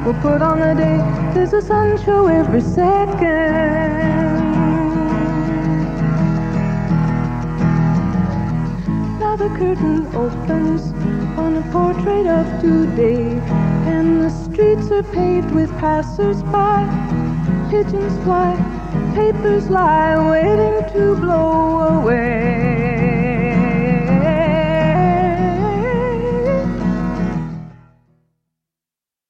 We'll put on the day, there's a sun show every second. Now the curtain opens on a portrait of today, and the streets are paved with passers-by. Pigeons fly, papers lie, waiting to blow away.